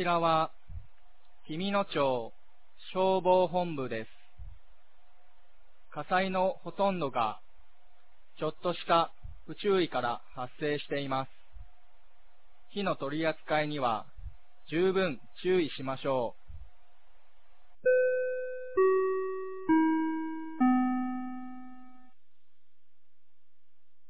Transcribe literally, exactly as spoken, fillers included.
らは氷見野町消防本部です。火災のほとんどがちょっとした不注意から発生しています。火の取り扱いには十分注意しましょう。